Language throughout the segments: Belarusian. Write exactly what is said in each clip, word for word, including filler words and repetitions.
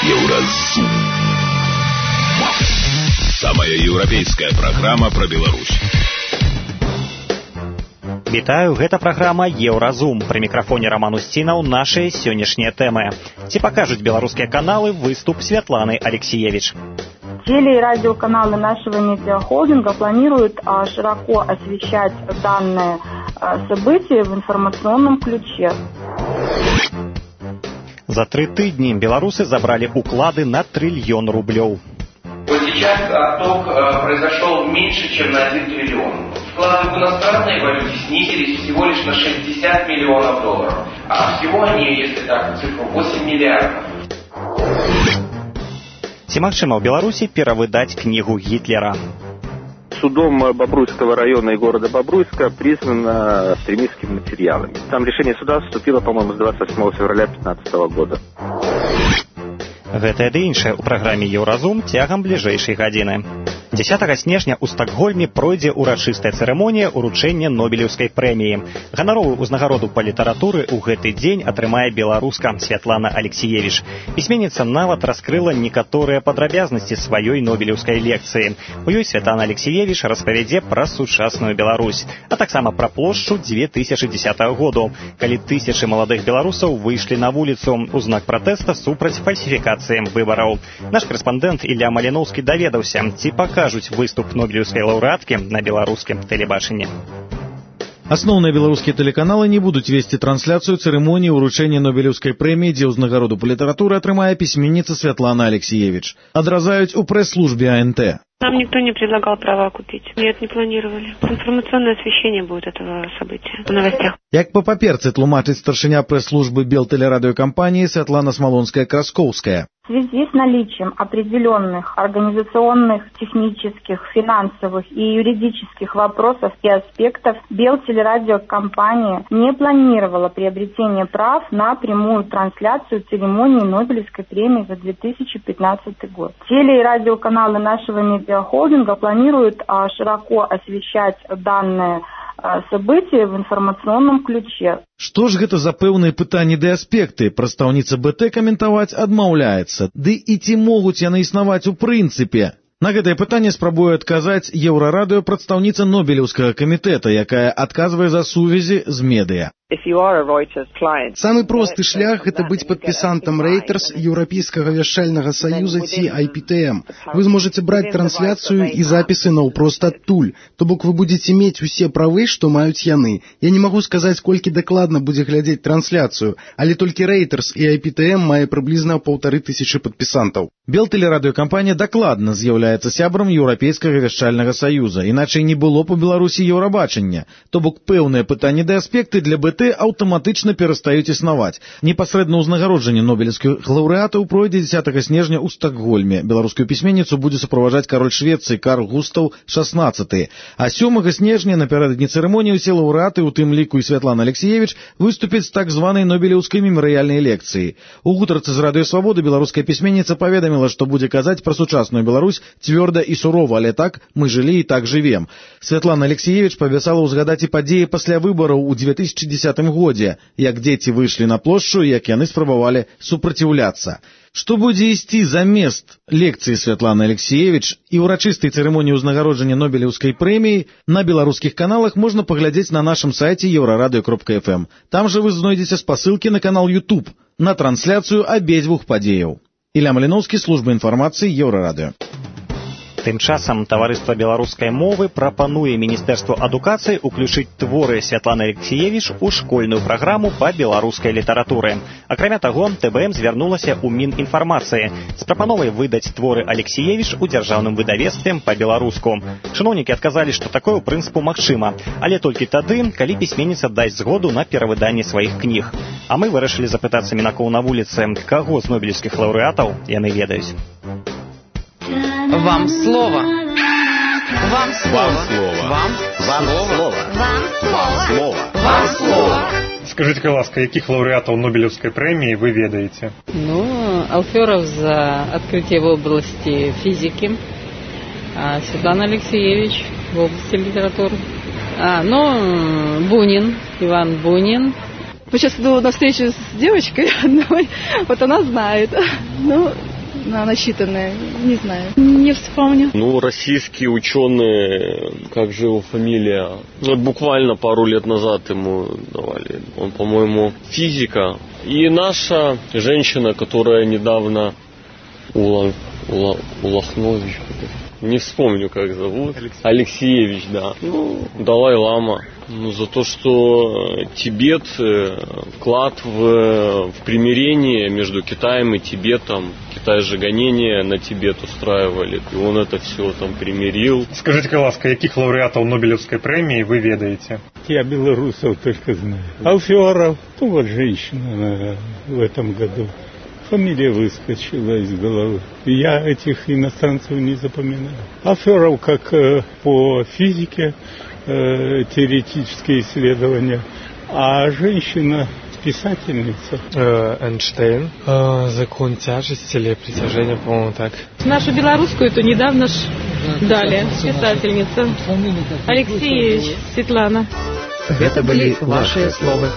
Еўразум. Самая еўрапейская праграма пра Беларусь. Вітаю, гэта праграма Еўразум. Пры мікрафоне Роман Устінаў нашыя сённяшнія тэмы. Ці пакажуць беларускія каналы выступ Светланы Алексеевич? Теле- и радиоканалы нашего медиахолдинга планируют а, широко освещать данное а, событие в информационном ключе. За три тыдни белорусы забрали уклады на триллион рублей. Вот сейчас отток э, произошел меньше, чем на один триллион. Вклады в иностранной валюте снизились всего лишь на шестьдесят миллионов долларов. А всего они, если так, цифру восемь миллиардов. Ці магчыма ў Беларусі перавыдаць книгу Гитлера? Судом Бобруйского района и города Бобруйска признано экстремистскими материалами. Там решение суда вступило, по-моему, с двадцать восьмого февраля две тысячи пятнадцатого года. Гэтае ды іншае ў праграме Еўразум цягам бліжэйшай гадзіны. дзесятага снежня ў Стакгольме пройдзе урачыстая цырымонія ўручэння Нобелеўскай прэміі. Ганаровую ўзнагароду па літаратуры ў гэты дзень атрымае беларуска Светлана Алексеевич. Пісьменніца нават раскрыла некаторыя падрабязнасці сваёй нобелеўскай лекцыі. У ёй Светлана Алексеевич распавядзе пра сучасную Беларусь, а таксама пра плошчу две тысячи десятого году, калі тысячы маладых беларусаў выйшлі на вуліцу ў знак пратэста супраць фальсіфікацыі выбараў. Наш корэспандэнт Ілля Маліноўскі даведаўся, ці пакажуць выступ нобелеўскай лаўрэаткі на беларускім тэлебачанні. Асноўныя беларускія тэлеканалы не будуць весці трансляцыю цырымоніі ўручэння Нобелеўскай прэміі, дзе ўзнагароду па літаратуры атрымае пісьменніца Светлана Алексеевич. Адразаюць у прэс-службе А Н Т. Нам никто не предлагал права купить. Нет, не планировали. Информационное освещение будет этого события в новостях. Як па паперцы тлумачыць старшыня прэс-службы Белтэлерадыёкампаніі Светлана Смолонская-Краскоўская. В связи с наличием определенных организационных, технических, финансовых и юридических вопросов и аспектов, Белтелерадиокомпания не планировала приобретение прав на прямую трансляцию церемонии Нобелевской премии за две тысячи пятнадцатый год. Теле- и радиоканалы нашего медиахолдинга планируют а, широко освещать данное события в информационном ключе. Што ж гэта за пэўныя пытанні ды аспекты? Прадстаўніца Б Т каментаваць адмаўляецца. Ды і ці могуць яны існаваць у прынцыпе? На гэтае пытанне спрабуе адказаць Еўрарадыё прадстаўніца Нобелеўскага камітэта, якая адказвае за сувязі з медыа. Самы просты шлях – гэта быць падпісантам Reuters, Еўрапейскага вяшчальнага саюза ці I P T M. Вы зможаце браць трансляцыю і запісы наўпрост адтуль. То бок вы будзеце мець усе правы, што маюць яны. Я не магу сказаць, колькі дакладна будзе глядзець трансляцыю, але толькі Reuters і I P T M мае прыблізна паўтары тысячы падпісантаў. Белтэлерадыёкампанія дакладна з'яўляецца сябрам Еўрапейскага вяшчальнага саюза, іначай не было б у Беларусі еўрабачання. То бок пэўныя пытанні ды аспекты для Б Т аўтаматычна перастаюць існаваць. Непасрэдна ўзнагароджанне нобелеўскіх лаўрэатаў пройдзе дзесятага снежня ў Стакгольме. Беларускую пісьменніцу будзе суправаджаць кароль Швецыі Карл Густаў шаснаццаты. А сёмага снежня напярэдадні цырымоніі ўсе лаўрэаты, у тым ліку і Светлана Алексеевич, выступяць з так званай нобелеўскай мемарыяльнай лекцыі. У гутарцы з Радыё Свабоды беларуская пісьменніца паведаміла, што будзе казаць пра сучасную Беларусь цвёрда і сурова, але так мы жылі і так жывем. Светлана Алексеевич паабяцала ўзгадаць і падзеі пасля выбараў у две тысячи десятым годзе, як дзеці выйшлі на плошчу, як яны спрабавалі супраціўляцца. Што будзе ісці замест лекцыі Светланы Алексеевич і ўрачыстай цырымоніі ўзнагароджання Нобелеўскай прэміі на беларускіх каналах можна паглядзець на нашым сайце еўрарадыё кропка эф эм. Там жа вы знойдзеце спасылкі на канал YouTube на трансляцыю абедзвюх падзеяў. Ілля Маліноўскі, служба інфармацыі, Еўрарадыё. Тым часам таварыства беларускай мовы прапануе міністэрству адукацыі ўключыць творы Светланы Алексеевич у школьную праграму па беларускай літаратуры. Акрамя таго, Т Б М звярнулася ў Мінінфармацыі з прапановай выдаць творы Алексеевич у дзяржаўным выдавецтве па-беларуску. Чыноўнікі адказалі, што такое ў прынцыпу магчыма, але толькі тады, калі пісьменніца дасць згоду на перавыданне сваіх кніг. А мы вырашылі запытацца мінакоў на вуліцы, каго з нобелеўскіх лаўрэатаў яны ведаюць. Вам слово. Вам слово. Вам слово. Вам слово. Вам слово. Вам слово. Скажите, ласка, яких лауреатов Нобелевской премии вы ведаете? Ну, Алферов за открытие в области физики, а Светлана Алексеевич в области литературы. А, ну, Бунин, Иван Бунин. Сейчас иду на встречу с девочкой одной, вот она знает. Ну, на насчитанное, не знаю, не вспомню. Ну, российские ученые, как же его фамилия, вот буквально пару лет назад ему давали, он, по-моему, физика. И наша женщина, которая недавно Ула, Ула, Улахнович, не вспомню, как зовут, Алексеевич, Алексеевич, да. Ну, Далай-лама. Ну, за то, что Тибет, вклад в, в примирение между Китаем и Тибетом. Китай же гонения на Тибет устраивали, и он это все там примирил. Скажите, ласка, каких лауреатов Нобелевской премии вы ведаете? Я белорусов только знаю. Алферов, то вот женщина в этом году. Фамилия выскочила из головы. Я этих иностранцев не запоминаю. Алферов как э, по физике, э, теоретические исследования, а женщина писательница. Э, Эйнштейн. Э, закон тяжести или притяжения, по-моему, так. Нашу белорусскую эту недавно ж дали. Писательница. Алексеевич, Светлана. Это были ваши слова.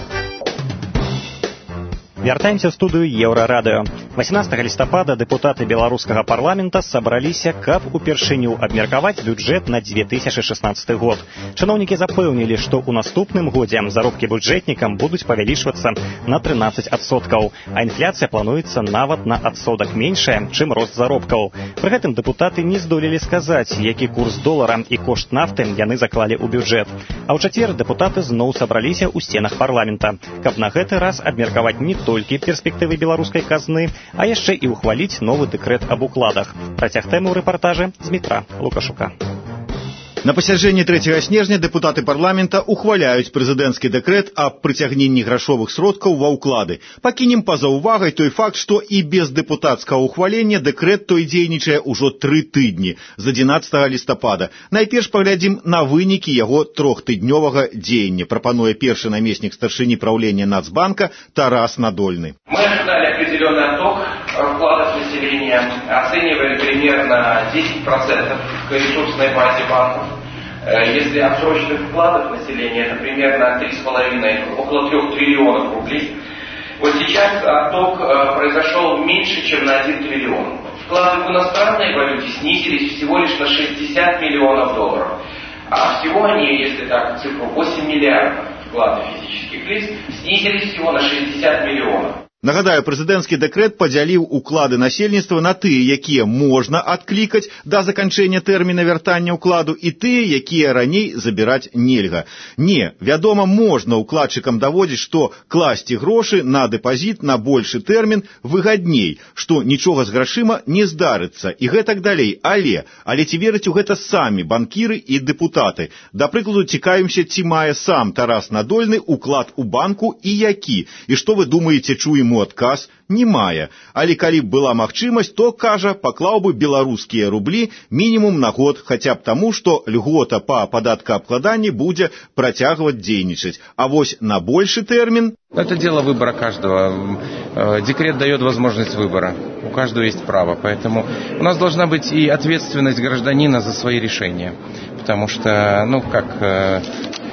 Вяртаемся ў студыю Еўрарадыё. восемнадцатага лістапада дэпутаты беларускага парламента сабраліся, каб упершыню абмеркаваць бюджэт на две тысячи шестнадцаты год. Чыноўнікі запэўнілі, што ў наступным годзе заробкі бюджэтнікам будуць павялічвацца на трынаццаць адсоткаў, а інфляцыя плануецца нават на адсотак меншая, чым рост заробкаў. Пры гэтым дэпутаты не здолелі сказаць, які курс долара і кошт нафты яны заклалі ў бюджэт. А ў чацвер дэпутаты зноў сабраліся ў сценах парламента, каб на гэты раз абмеркаваць не то толькі перспектывы беларускай казны, а яшчэ і ухваліць новы дэкрэт аб укладах. Працяг тэмы ў рэпартажы з Дмітра Лукашука. На пасяджэнні трэцяга снежня дэпутаты парламента ухваляюць прэзідэнцкі дэкрэт аб прыцягненні грашовых сродкаў ва ўклады. Пакінем па-за ўвагай той факт, што і без дэпутацкага ўхвалення дэкрэт той дзейнічае ўжо тры тыдні з адзінаццатага лістапада. Найперш паглядзім на вынікі яго трохтыднёвага дзеяння, прапануе першы намеснік старшыні праўлення Нацбанка Тарас Надольны. Мы ожидали определенный отток вкладов населения, оценивали примерно десять процентов к ресурсной базе банков. Если отсроченных вкладов населения, это примерно три с половиной, около трех триллионов рублей. Вот сейчас отток произошел меньше, чем на один триллион. Вклады в иностранной валюте снизились всего лишь на шестьдесят миллионов долларов. А всего они, если так цифру, восемь миллиардов вкладов физических лиц, снизились всего на шестьдесят миллионов. Нагадаю, прэзідэнцкі дэкрэт падзяліў уклады насельніцтва на тыя, якія можна адклікаць да заканчэння тэрміна вяртання ўкладу, і тыя, якія раней забіраць нельга. Не, вядома, можна укладчыкам даводзіць, што класці грошы на дэпазіт на большы тэрмін выгадней, што нічога з грашыма не здарыцца, і гэтак далей. Але, але ці вераць у гэта самі банкіры і дэпутаты? Да прыкладу, цікавімся, ці мае сам Тарас Надольны уклад у банку і які? І што вы думаеце, чуем адказ? Не мае. Але калі б была магчымасць, то, кажа, паклаў бы беларускія рублі мінімум на год, хаця б таму, што льгота па падаткаабкладанні будзе працягваць дзейнічаць. А вось на большы тэрмін... Это дело выбора каждого. Декрет дает возможность выбора. У каждого есть право. Поэтому у нас должна быть и ответственность гражданина за свои решения. Потому что, ну, как...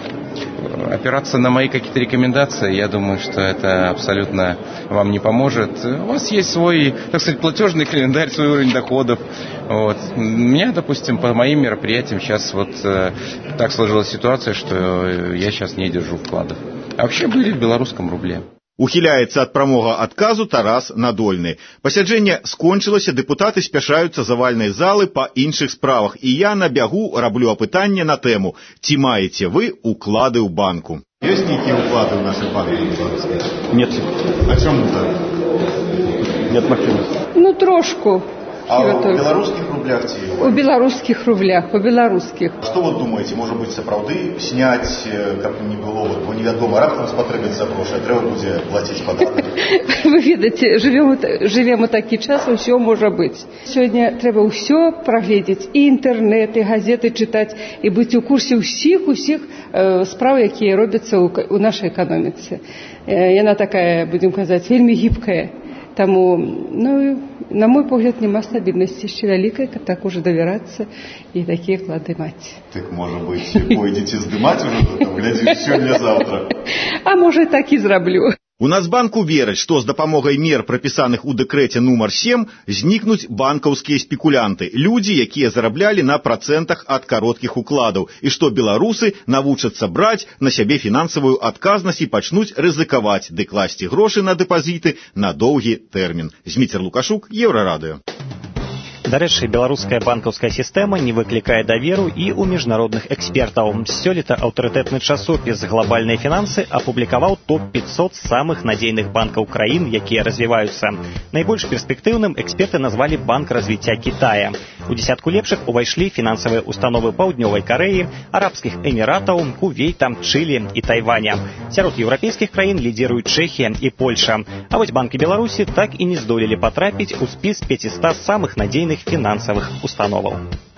опираться на мои какие-то рекомендации, я думаю, что это абсолютно вам не поможет. У вас есть свой, так сказать, платежный календарь, свой уровень доходов. Вот. У меня, допустим, по моим мероприятиям сейчас вот э, так сложилась ситуация, что я сейчас не держу вкладов. А вообще были в белорусском рубле. Ухіляецца ад прамога адказу Тарас Надольны. Пасяджэнне скончылася, дэпутаты спяшаюцца з авальнай залы па іншых справах, і я на бягу раблю апытанне на тэму: ці маеце вы уклады ў банку? Ёсць нейкія уклады ў нашых банках беларускіх? Нет. А чаму так? Нет махчимости. Ну, трошку. А у беларускіх рублях ці? У беларускіх рублях, у беларускіх. Што вы думаеце, можа быць, сапраўды сняць, каб не было, бо невядома, раптам спатрэбіцца грошы, а трэба будзе плаціць падаткі? Вы ведаеце, жывем у такі час, усё можа быць. Сёння трэба ўсё прагледзець, і інтэрнэт, і газеты чытаць, і быць у курсе ўсіх, усіх спраў, якія робяцца ў нашай эканоміцы. Яна такая, будзем казаць, вельмі гібкая. Таму, ну, на мой погляд, няма стабільнасці яшчэ вялікай, каб так уже давярацца і такія вклады маць. Так, можа быць, пойдзеце здымаць ужо, глядзіш, сёння-завтра. А можа, так і зраблю. У Нацбанку вераць, што з дапамогай мер, прапісаных у дэкрэце нумар сем, знікнуць банкаўскія спекулянты, людзі, якія зараблялі на працэнтах ад кароткіх укладаў, і што беларусы навучацца браць на сябе фінансавую адказнасць і пачнуць рызыкаваць ды класці грошы на дэпазіты на доўгі тэрмін. Зміцер Лукашук, Еўрарадыё. Дарэчы, беларуская банкаўская сістэма не выклікае даверу і ў міжнародных экспертаў. Сёлета аўтарытэтны часопіс «Глобальныя фінансы» апублікаваў топ пятьсот самых надзейных банкаў краін, якія развіваюцца. Найбольш перспектыўным эксперты назвалі банк развіцця Китая. У дзесятку лепшых увайшлі фінансавыя установы Паўднёвай Карэі, Арабскіх Эміратаў, Кувейта, Чылі і Тайваня. Сярод еўрапейскіх краін лідзіруюць Чэхія і Польша. А вось банкі Беларусі так і не здолелі патрапіць у спіс пятисот самых надзейных фінансавых установаў.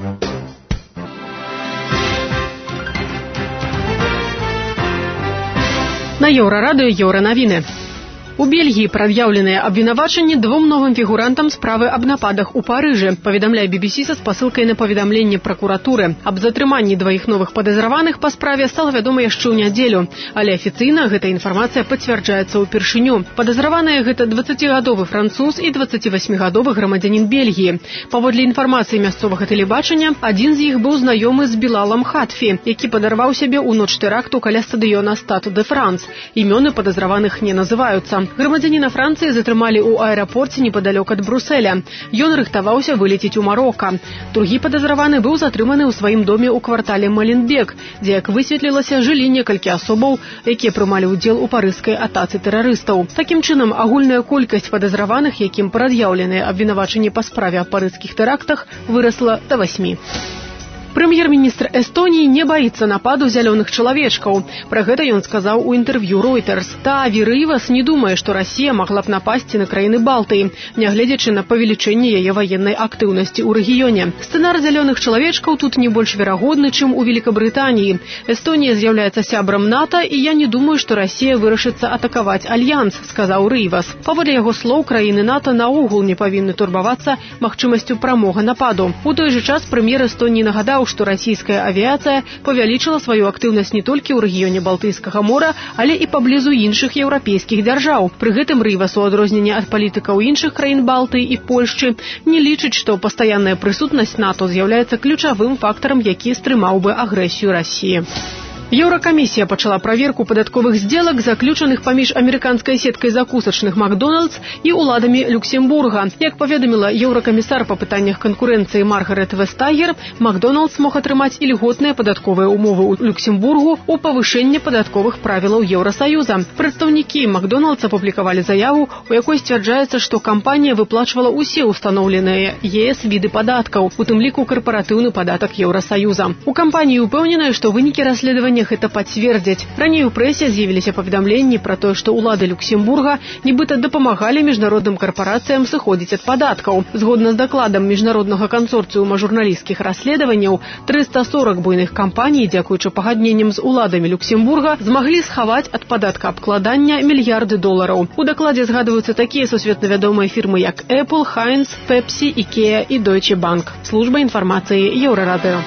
На Еўрарадыё Еўранавіны. У Бельгіі прад'яўленыя абвінавачанні двум новым фігурантам справы аб нападах у Парыжы, паведамляе би би си са спасылкай на паведамленне пракуратуры. Аб затрыманні дваіх новых падазраваных па справе стала вядома яшчэ ў нядзелю, але афіцыйна гэта інфармацыя пацвярджаецца ўпершыню. Падазраваныя гэта дваццацігадовы француз і дваццацівасьмігадовы грамадзянін Бельгіі. Паводле інфармацыі мясцовага тэлебачання, адзін з іх быў знаёмы з Білалам Хатфі, які падарваў сябе ў ноч тэракту каля стадыёна Стад де Франс. Імёны падазраваных не называюцца. Грамадзяніна Францыі затрымалі ў аэрапорце непадалёк ад Брусэля. Ён рыхтаваўся вылецець у Марока. Другі падазраваны быў затрыманы ў сваім доме ў квартале Маленбек, дзе, як высветлілася, жылі некалькі асобаў, якія прымалі ўдзел у парыжскай атацы тэрарыстаў. Такім чынам, агульная колькасць падазраваных, якім прад'яўленыя абвінавачанні па справе аб парыжскіх тэрактах, вырасла да васьмі. Прэм'ер-міністр Эстоніі не баіцца нападу зялёных чалавечкаў. Пра гэта ён сказаў у інтэрв'ю Reuters. Таави Рывас не думае, што Расія магла б напасці на краіны Балтыі, нягледзячы на павелічэнне яе ваеннай актыўнасці ў рэгіёне. Сцэнар зялёных чалавечкаў тут не больш верагодны, чым у Великабрытаніі. Эстонія з'яўляецца сябрам НАТО, і я не думаю, што Расія вырашыцца атакаваць альянс, сказаў Рывас. Паводле яго слоў, краіны НАТО наогул не павінны турбавацца магчымасцю прамога нападу. У той жа час прэм'ер Эстоніі нагадаў, што расійская авіяцыя павялічыла сваю актыўнасць не толькі ў рэгіёне Балтыйскага мора, але і паблізу іншых еўрапейскіх дзяржаў. Пры гэтым Рывас, у адрозненне ад палітыкаў іншых краін Балтыі і Польшчы, не лічыць, што пастаянная прысутнасць НАТО з'яўляецца ключавым фактарам, які стрымаў бы агрэсію Расіі. Еўракамісія пачала праверку падатковых здзелак, заключаных паміж амерыканскай сеткай закусачных «Макдональдс» і ўладамі Люксембурга. Як паведаміла еўракамісар па пытаннях канкурэнцыі Маргарет Вестагер, «Макдональдс» мог атрымаць ільготныя падатковыя умовы ў Люксембургу ў павышэнне падатковых правілаў Еўрасаюза. Прадстаўнікі «Макдональдс» апублікавалі заяву, у якой сцвярджаецца, што кампанія выплачвала ўсе ўстаноўленыя ЕС віды падаткаў, у тым ліку карпаратыўны падатак Еўрасаюза. У кампаніі ўпэўненыя, што вынікі расследавання гэта пацвердзяць. Раней у прэсе з'явіліся паведамленні пра тое, што ўлады Люксембурга нібыта дапамагалі міжнародным карпарацыям сыходзіць ад падаткаў. Згодна з дакладам міжнароднага кансорцыума журналісцкіх расследаванняў, трыста сорок буйных кампаній, дзякуючы пагадненням з уладамі Люксембурга, змаглі схаваць ад падаткаабкладання мільярды долараў. У дакладзе згадваюцца такія сусветна вядомыя фірмы, як Apple, Heinz, Pepsi, Ikea і Deutsche Bank. Служба інфармацыі Еўрарадыё.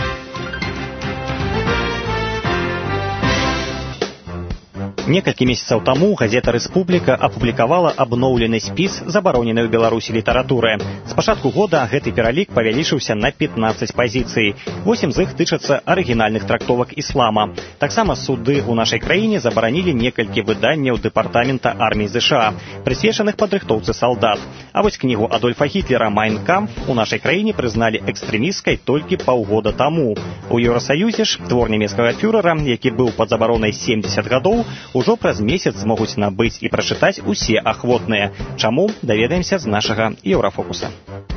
Некалькі месяцаў таму газета «Рэспубліка» апублікавала абноўлены спіс забароненай у Беларусі літаратуры. З пачатку года гэты пералік павялічыўся на пятнаццаць пазіцый. восем з іх тычацца арыгінальных трактовак іслама. Таксама суды ў нашай краіне забаранілі некалькі выданняў дэпартамента арміі ЗША, прысвечаных падрыхтоўцы салдат. А вось кнігу Адольфа Гітлера «Майн кампф» у нашай краіне прызналі экстрэмісткай толькі паўгода таму. У Еўрасаюзе ж твор нямецкага фюрэра, які быў пад забаронай семьдесят гадоў, ужо праз месяц змогуць набыць і прачытаць усе ахвотныя. Чаму, даведаемся з нашага Еўрафокуса.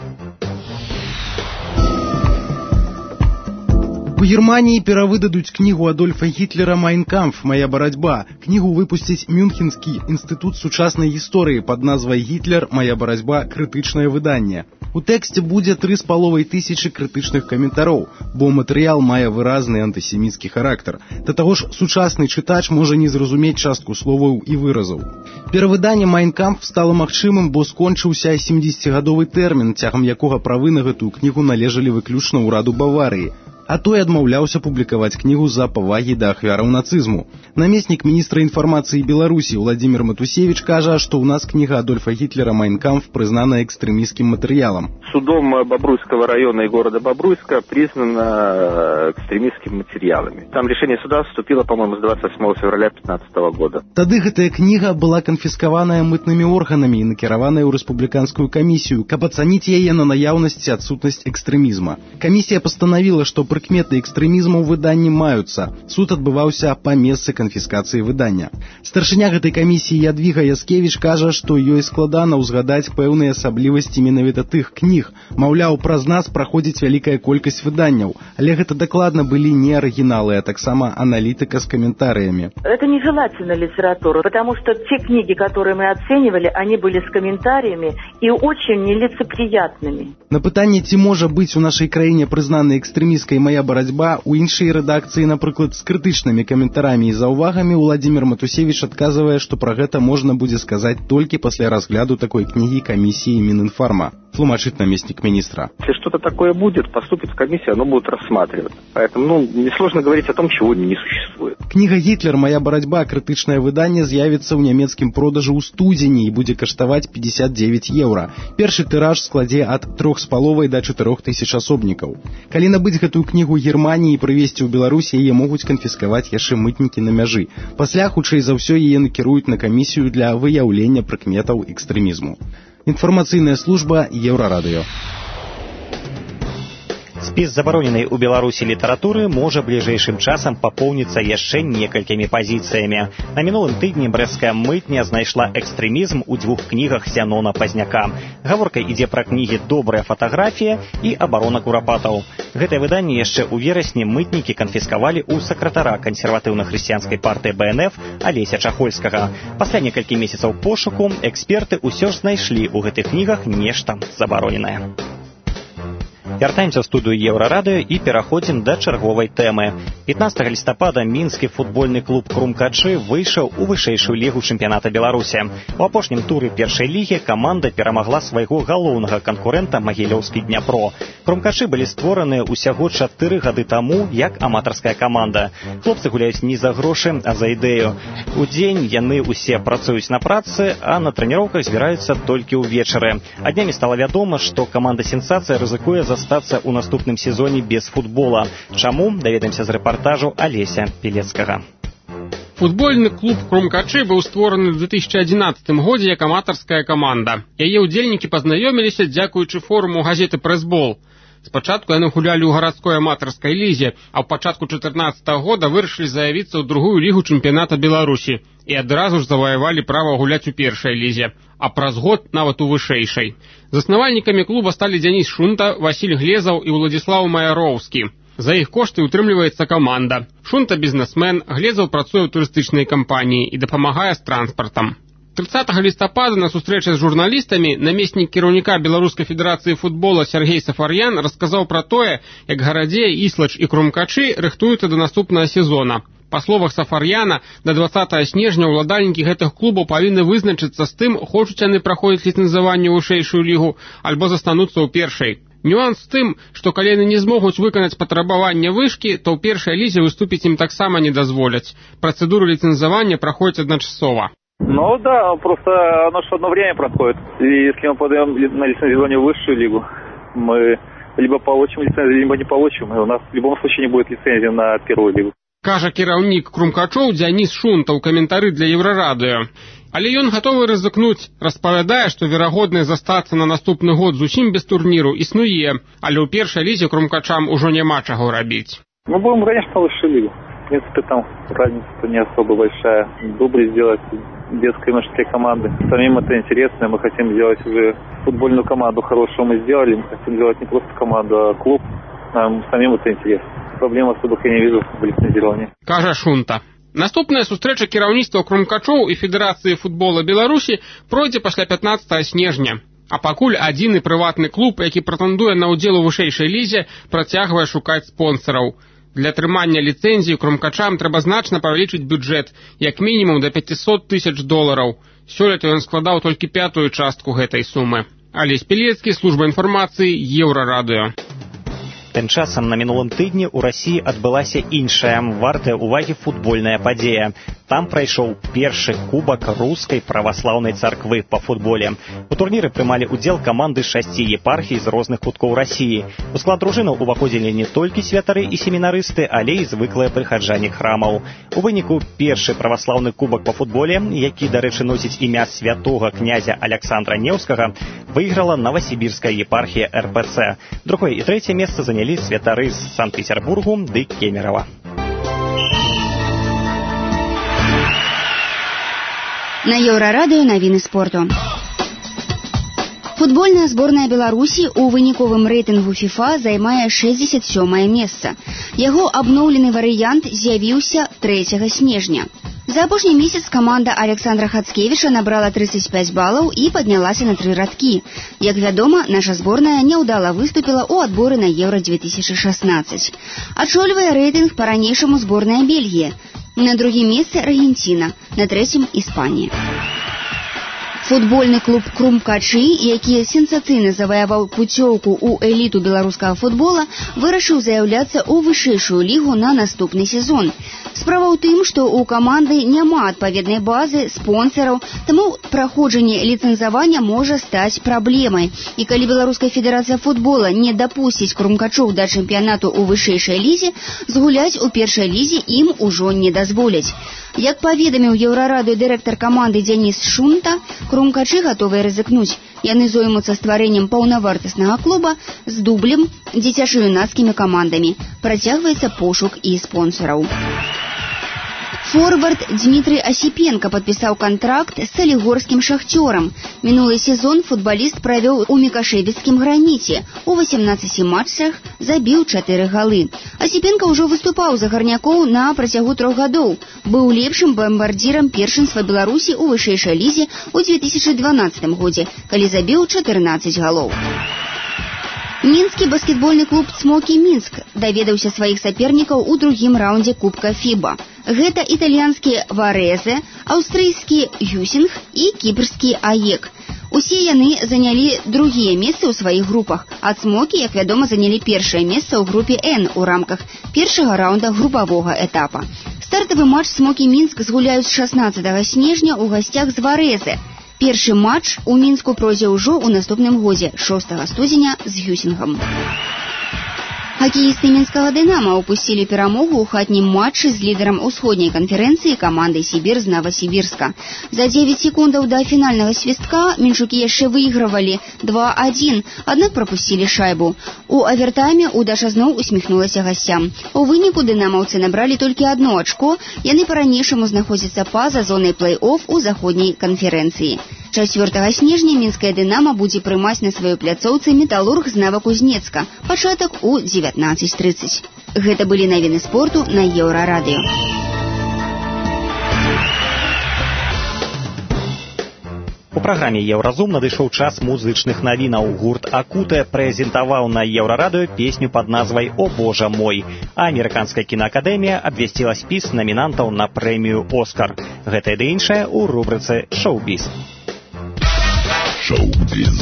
У Германии перавыдадуць кнігу Адольфа Гітлера «Майн кампф. Моя барацьба». Кнігу выпусціць Мюнхенскі інстытут сучаснай гісторыі пад назвай «Гітлер. Моя барацьба. Крытычнае выданне». У тэксце будзе тры з паловай тысячы крытычных каментароў, бо матэрыял мае выразны антысеміцкі характар. Да таго ж, сучасны чытач можа не зразумець частку словаў і выразаў. Перавыданне «Майн кампф» стало магчымым, бо скончыўся сямідзесяцігадовы тэрмін, цягам якога правы на гэтую кнігу належалі выключна ўраду Баварыі. а той адмаўляўся публікаваць кнігу з-за павагі да ахвяраў нацызму. Намеснік міністра інфармацыі Беларусі Владимир Матусевич кажа, што ў нас кніга Адольфа Гитлера «Майн кампф» прызнана экстремистским материалом. Судом Бобруйского района и города Бобруйска признано экстремистскими материалами. Там решение суда вступило, по-моему, с двадцать восьмого февраля две тысячи пятнадцатого года. Тады гэтая кніга была канфіскаваная мытнымі органамі і накіраваная ў рэспубліканскую камісію, каб ацаніць яе на наяўнасць ці адсутнасць экстрэмізма. Камісія пастанавіла, што прыкметы экстрэмізму ў выданні маюцца. Суд адбываўся па месцы канфіскацыі выдання. Старшыня гэтай камісіі Ядвіга Яскевіч кажа, што ёй складана ўзгадаць пэўныя асаблівасці менавіта тых кніг. Маўляў, праз нас праходзіць вялікая колькасць выданняў, але гэта дакладна былі не арыгіналы, а таксама аналітыка с комментариями. Это нежелательная литература, потому что те книги, которые мы оценивали, они были с комментариями и очень нелицеприятными. На пытанне, ці можа быць у нашай краіне прызнана экстрэмісцкай «Моя барацьба», у іншай рэдакцыі, напрыклад, з крытычнымі каментарамі і заўвагамі, Владимир Матусевич адказвае, што пра гэта можна будзе сказаць толькі пасля разгляду такой кнігі камісіі Мининформа. Тлумачит наместник министра. Если что-то такое будет, поступит в комиссию, оно будет рассматриваться. Поэтому, ну, несложно говорить о том, чего не существует. Книга «Гитлер. Моя барацьба», крытычнае выданне, з'явіцца ў нямецкім продажы ў студзені і будзе каштаваць пятьдесят девять еўра. Першы тыраж складзе ад трох з паловай да чатырох тысяч асобнікаў. Калі набыць гэтую кнігу Германіі і прывезці ў Беларусь, яе могуць канфіскаваць яшчэ мытнікі на мяжы. Пасля, хутчэй за ўсё, яе накіруюць на камісію для выяўлення прыкметаў экстрэмізму. Информационная служба Еврорадио. Спіс забароненай у Беларусі літаратуры можа бліжэйшым часам папоўніцца яшчэ некалькімі пазіцыямі. На мінулым тыдні брэсцкая мытня знайшла экстрэмізм у дзвюх кнігах Зянона Пазняка. Гаворка ідзе пра кнігі «Добрая фатаграфія» і «Абарона курапатаў». Гэтае выданне яшчэ ў верасні мытнікі канфіскавалі ў сакратара кансерватыўна-хрысціянскай партыі Бэ Эн Эф Алеся Чахольскага. Пасля некалькі месяцаў пошуку эксперты ўсё ж знайшлі ў гэтых кнігах нешта забароненае. Вяртаемся ў студыю Еўрарадыё і пераходзім да чарговай тэмы. пятнадцатага лістапада мінскі футбольны клуб «Крумкачы» выйшаў у вышэйшую лігу чэмпіяната Беларусі. У апошнім туры першай лігі каманда перамагла свайго галоўнага канкурэнта магілёўскі «Дняпро». «Крумкачы» былі створаны ўсяго чатыры гады таму як аматарская каманда. Хлопцы гуляюць не за грошы, а за ідэю. У дзень яны ўсе працуюць на працы, а на трэніроўках збіраюцца толькі ўвечары. А днямі стала вядома, што каманда «Сенсацыя» рызыкуе за стацца ў наступным сезоне без футбола. Чаму? Даведаемся з рэпартажу Алеся Пелецкага. Футбольны клуб «Крумкачы» быў створаны ў две тысячи одиннадцатым годзе як аматарская каманда. Яе ўдзельнікі пазнаёміліся дзякуючы форуму газеты «Прэсбол». Спачатку яны гулялі ў гарадской аматарскай лізе, а ў пачатку чатырнаццатага года вырашылі заявіцца ў другую лігу чэмпіяната Беларусі і адразу ж заваявалі права гуляць у першай лізе, а праз год нават у вышэйшай. Заснавальнікамі клуба сталі Дзяніс Шунта, Васіль Глезаў і Уладзіслаў Маяроўскі. За іх кошты утрымліваецца каманда. Шунта бізнесмен, Глезаў працуе ў турыстычнай кампаніі і дапамагае з транспартам. тридцатага лістапада на сустрэчы з журналістамі намеснік кіраўніка Беларускай федэрацыі футбола Сергей Сафарьян расказаў пра тое, як Гарадзея, Іслач і Крумкачы рыхтуюцца да наступнага сезона. Па словах Сафарьяна, да двадцатага снежня ўладальнікі гэтых клубаў павінны вызначыцца з тым, хочуць яны праходзіць ліцэнзаванне ў вышэйшую лігу, альбо застануцца ў першай. Нюанс в тым, што калі яны не змогуць выканаць патрабаванне вышкі, то ў першай лізе выступіць ім таксама не дазволяць. Працэдура ліцэнзавання праходзіць адначасова. Ну да, просто оно же одно время проходит. И если мы подаем на лицензирование в высшую лигу, мы либо получим лицензию, либо не получим. И у нас в любом случае не будет лицензии на первую лигу. Кажа кіраўнік Крумкачоў Дзяніс Шунта ў каментары для Еўрарадыё. Але ён гатовы рызыкнуць, распавядае, што верагоднасць застацца на наступны год зусім без турніру існуе, але ў першай лізе Крумкачам ужо няма чаго рабіць. Мы будем, конечно, в высшую лигу. В принципе, там разница не особо большая. Дубль сделать детской мужской команды. Самим это интересно. Мы хотим сделать уже футбольную команду хорошую. Мы сделали. Мы хотим сделать не просто команду, а клуб. Нам самим это интересно. Проблем особых я не вижу в лицензировании. Кажа Шунта. Наступная сустрэча кіраўніцтва Крумкачоў і Федэрацыі футбола Беларусі пройдзе пасля пятнадцатага снежня. А пакуль адзіны прыватны клуб, які прэтэндуе на ўдзел у вышэйшай лізе, працягвае шукаць спонсараў. Для атрымання ліцэнзіі Крумкачам трэба значна павялічыць бюджэт, як мінімум да пятьсот тысяч долараў. Сёлета ён складаў толькі пятую частку гэтай сумы. Алесь Пелецкі, служба інфармацыі, Еўрарадыё. Тым часам на мінулым тыдні ў Расіі адбылася іншая вартая ўвагі футбольная падзея. Там прайшоў першы кубак рускай праваслаўнай царквы па футболе. У турніры прымалі ўдзел каманды шасці епархій з розных куткоў Расіі. У склад дружынаў уваходзілі не толькі святары і семінарысты, але і звыклыя прыхаджане храмаў. У выніку першы праваслаўны кубак па футболе, які, дарэчы, носіць імя святога князя Александра Неўскага, выйграла Новасібірская епархія эр пэ цэ. Другое і трэцяе месца занялі святары з Санкт-Петербургу ды Кемерово. На Еўрарадыё навіны спорту. Футбольная зборная Беларусі ў выніковым рэйтынгу фіфа займае шэсцьдзесят сёмае месца. Яго абноўлены варыянт з'явіўся трэцяга снежня. За апошні месяц каманда Александра Хацкевіча набрала тридцать пять балаў і паднялася на тры радкі. Як вядома, наша зборная няўдала выступіла ў адборы на Еўра две тысячи шестнадцать. Ачольвае рэйтынг па-ранейшаму зборная Бельгіі. На другім месцы Аргенціна, на трэцім Іспанія. Футбольны клуб «Крумкачы», які сенсацыйна заваяваў пуцёўку ў эліту беларускага футбола, вырашыў заяўляцца ў вышэйшую лігу на наступны сезон. Справа ў тым, што ў каманды няма адпаведнай базы, спонсараў, таму праходжанне ліцэнзавання можа стаць праблемай. І калі Беларуская федэрацыя футбола не дапусціць крумкачоў да чэмпіянату ў вышэйшай лізе, згуляць у першай лізе ім ужо не дазволяць. Як паведаміў Еўрарадыё дырэктар каманды Дзяніс Шунта, крумкачы гатовыя рызыкнуць. Яны зоймуцца стварэннем паўнавартаснага клуба з дублем дзіцяча-юнацкімі камандамі. Працягваецца пошук і спонсараў. Форвард Дмітрый Асіпенка падпісаў кантракт з салігорскім шахцёрам. Мінулы сезон футбаліст правёў у мікашэвіцкім граніце. У восемнаццаці матчах забіў чатыры галы. Асіпенка ўжо выступаў за гарнякоў на працягу трох гадоў. Быў лепшым бамбардзірам першынства Беларусі ў вышэйшай лізе ў две тысячи дванаццатым годзе, калі забіў чатырнаццаць галоў. Мінскі баскетбольны клуб «Цмокі Мінск» даведаўся сваіх сапернікаў у другім раўндзе Кубка фіба. Гэта італьянскі «Варэзе», аўстрыйскі «Юсінг» і кіпрскі «Аек». Усе яны занялі другія месцы ў сваіх групах, а «Цмокі», як вядома, занялі першае месца ў групе «Н» у рамках першага раўнда групавога этапа. Стартавы матч «Цмокі Мінск» згуляюць шаснаццатага снежня ў гасцях з «Варэзе». Першы матч у Мінску пройдзе ўжо ў наступным годзе, шостага студзеня, з Юсінгам. Хакеісты мінскага «Дынамо» упусцілі перамогу ў хатнім матчы з лідарам усходняй канферэнцыі камандай «Сібір» з Новасібірска. За дзевяць секундаў да фінальнага свістка мінчукі яшчэ выйгравалі два адзін, аднак прапусцілі шайбу. У авертайме ўдача зноў усміхнулася гасцям. У выніку дынамаўцы набралі толькі адно ачко, яны па-ранейшаму знаходзяцца па-за зонай плэй-оф у заходняй канферэнцыі. чацвёртага снежня мінскае «Дынамо» будзе прымаць на сваёй пляцоўцы «Металург» з Новакузнецка. Пачатак у дзевятнаццаць трыццаць. Гэта былі навіны спорту на Еўрарадыё. У праграме «Еўразум» надышоў час музычных навінаў. Гурт «Акуте» прэзентаваў на Еўрарадыё песню пад назвай «О Божа мой». А Амерыканская кінаакадэмія абвясціла спіс намінантаў на прэмію «Оскар». Гэта ды іншае ў рубрыцы «Шоу-біз». Шоу-біз.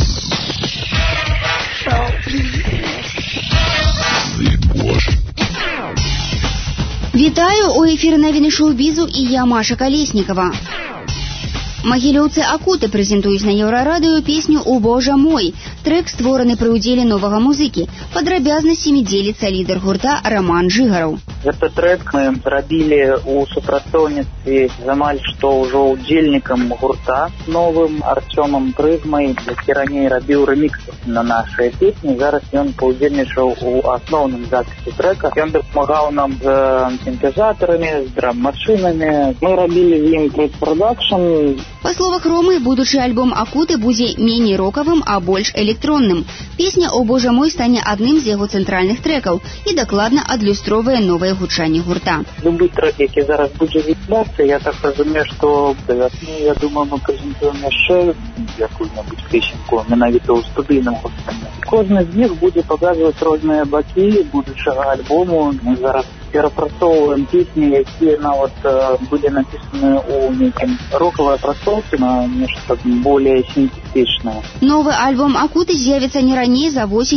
Шоу-біз. Вітаю, у эфіры навіны шоу-бізу і я, Маша Калеснікава. Магілёўцы «Акуты» прэзентуюць на Еўрарадыё песню «О Божа мой». Трэк створаны пры ўдзеле новага музыкі. Падрабязнасцямі дзеліцца лідар гурта Раман Жыгараў. Гэты трэк мы зрабілі ў супрацоўніцтве з амаль што ўжо удзельнікам гурта новым Артёмам Прызмай, які раней рабіў рэміксы на нашыя песні. Зараз ён паўдзельнічаў у асноўным запісе трэка. Ён дапамагаў нам з сінтэзатарамі, з драм-машынамі. Мы рабілі з ім пост-продакшн. Па словах Ромы, будучы альбом «Акуты» будзе меней рокавым, а больш электронным. Песня «О Божа мой» стане адным з яго цэнтральных трэкаў і дакладна адлюстроўвае новае гучанне гурта. Любы трэк, які зараз будзе відбувацца, я так разумею, што да вясны, я думаю, мы прэзентуем яшчэ якую-небудзь песенку менавіта ў студыйным гучанні. Кожны з них будзе паказваць розныя бакі будучага альбому. Мы зараз перапрацоўваем песні, якія нават былі напісаны ў нейкім рокавай апрацоўцы на нешта более сінтэтычнае. Новы альбом «Акуты» з'явіцца не раней за восень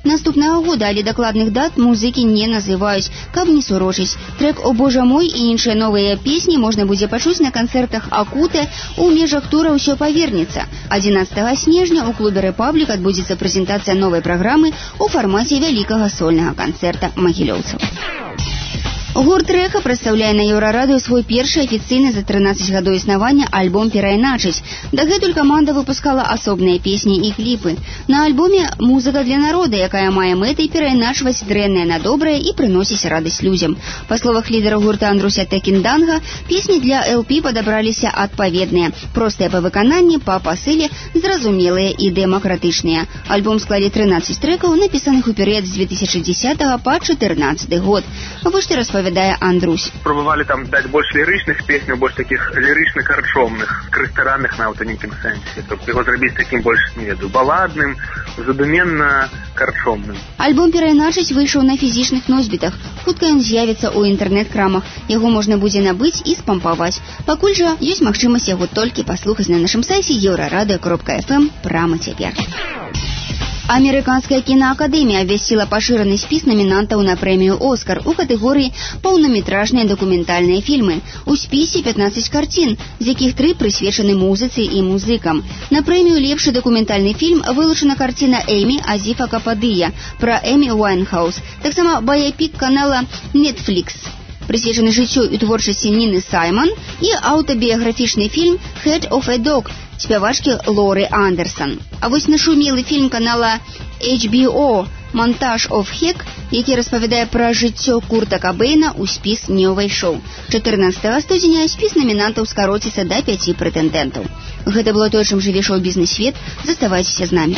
наступнага года, але дакладных дат музыкі не называюць, каб не сурочыць. Трэк «О божа мой» і іншыя новыя песні можна будзе пачуць на канцэртах «Акуте» у межах тура «Усё павернецца». адзінаццатага снежня ў клубе «Рэпаблік» адбудзецца прэзентацыя новай праграмы ў фармаце вялікага сольнага канцэрта магілёўцаў. Гурт «Рэха» прадстаўляе на Еўрарадыё свой першы афіцыйны за трынаццаць гадоў існавання альбом «Перайначыць». Дагэтуль каманда выпускала асобныя песні і кліпы. На альбоме музыка для народа, якая мае мэтай перайначваць дрэннае на добрае і прыносіць радасць людзям. Па словах лідара гурта Андруся Тэкінданга, песні для эл пі падабраліся адпаведныя, простыя па выкананні, па пасыле, зразумелыя і дэмакратычныя. Альбом складзе трынаццаць трэкаў, напісаных у перыяд з дзве тысячы дзесятага па чатырнаццаты год. Вось што распавядае Андрусь. Пробовали там дать больше лиричных песен, больше таких лиричных арчомных, крыстаранных на вот неким сенсе. Тобто его зробить таким больше, не веду, балладным, задуменно карчомным. Альбом «Перайначыць» выйшаў на фізічных носьбітах. Хутка ён з'явіцца ў інтэрнэт-крамах. Яго можна будзе набыць і спампаваць. Пакуль жа ёсць магчымасць яго толькі паслухаць на нашым сайце еўрарадыё кропка эф эм прама цяпер. Амерыканская кінаакадэмія абвясціла пашыраны спіс намінантаў на прэмію «Оскар» у катэгорыі «Паўнаметражныя дакументальныя фільмы». У спісе пятнаццаць карцін, з якіх тры прысвечаны музыцы і музыкам. На прэмію «Лепшы дакументальны фільм» вылучана карціна Эмі Азіфа Кападыя пра Эмі Уайнхаус, таксама баяпік канала Netflix, прысвечаны жыццю і творчасці Ніны Сайман, і аўтабіяграфічны фільм «Head of a Dog» спявачкі Лоры Андерсон. А вось нашумелы фільм канала эйч би о «Монтаж of Heck», які распавядае пра жыццё Курта Кабэйна, у спіс не ўвайшоў. чатырнаццатага студзеня спіс намінантаў скароціцца да пяці прэтэндэнтаў. Гэта было тое, чым жыве шоу-бізнес-свет. Заставайцеся з намі.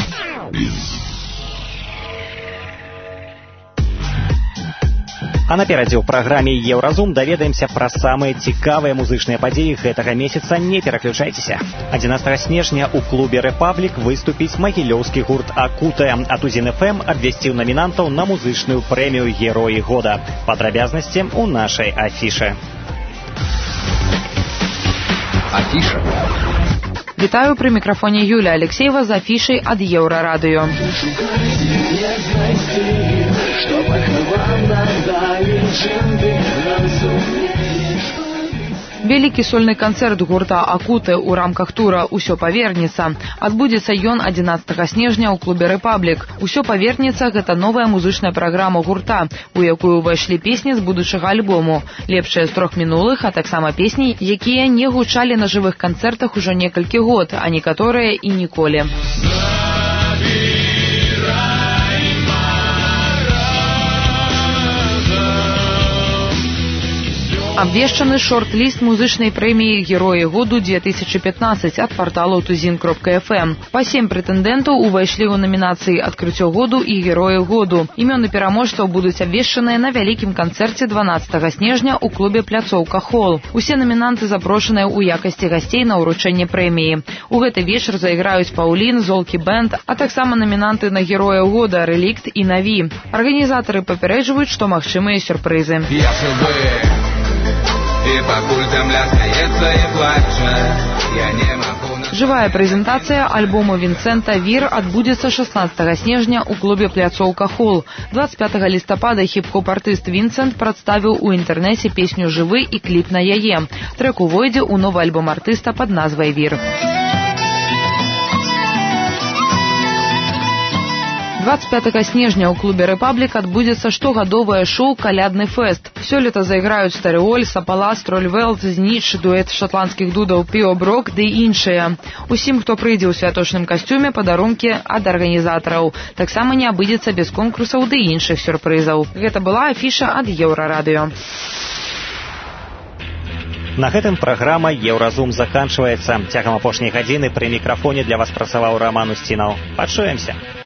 А наперадзе ў праграме «Еўразум» даведаемся пра самыя цікавыя музычныя падзеі гэтага месяца. Не пераключайцеся. адзінаццатага снежня ў клубе «Рэпаблік» выступіць магілёўскі гурт «Акуте». А Тузін эф эм абвясціў намінантаў на музычную прэмію «Героі года». Падрабязнасці ў нашай афішы. Афіша. Вітаю, пры мікрафоне Юлія Алексеева з афішай ад Еўрарадыё. Вялікі сольны канцэрт гурта «Акуте» ў рамках тура «Усё павернецца» адбудзецца ён адзінаццатага снежня ў клубе «Рэпаблік». «Усё павернецца» – гэта новая музычная праграма гурта, у якую ўвайшлі песні з будучага альбому, лепшыя з трох мінулых, а таксама песні, якія не гучалі на жывых канцэртах ужо некалькі год, а некаторыя і ніколі. Абвешчаны шорт-ліст музычнай прэміі «Героі году» две тысячи пятнадцать ад парталу тузін кропка эф эм. Па сем прэтэндэнтаў увайшлі ў намінацыі «Адкрыццё году» і «Героі году». Імёны пераможцаў будуць абвешчаныя на вялікім канцэрце дванаццатага снежня ў клубе «Пляцоўка Холл». Усе намінанты запрошаныя ў якасці гасцей на ўручэнне прэміі. У гэты вечар зайграюць Паўлін, Золкі Бэнд, а таксама намінанты на «Героя года» Рэлікт і Наві. Арганізатары папярэджваюць, што магчымыя сюрпрызы. И покуль земля смеется и плачет, я не могу... Жывая прэзентацыя альбому Вінцэнта «Вір» адбудзецца шаснаццатага снежня ў клубе «Пляцоўка Холл». дваццаць пятага лістапада хіп-хоп-артыст Вінцэнт прадставіў у інтэрнэце песню «Жывы» і кліп на яе. Трэк увойдзе ў новы альбом артыста пад назвай «Вір». дваццаць пятага снежня ў клубе «Рэпаблік» адбудзецца штогадовае шоу «Калядны фэст». Сёлета зайграюць Старыоль, Сапала, Строльвэлд, Зніч, дуэт шатландскіх дудаў Піо Брок ды іншыя. Усім, хто прыйдзе ў святочным касцюме, падарункі ад арганізатараў. Таксама не абыдзецца без конкурсаў ды іншых сюрпрызаў. Гэта была афіша ад Еўрарадыё. На гэтым праграма «Еўразум» заканчваецца. Цягам апошняй гадзіны пры мікрафоне для вас працаваў Раман Устінаў. Пачуемся.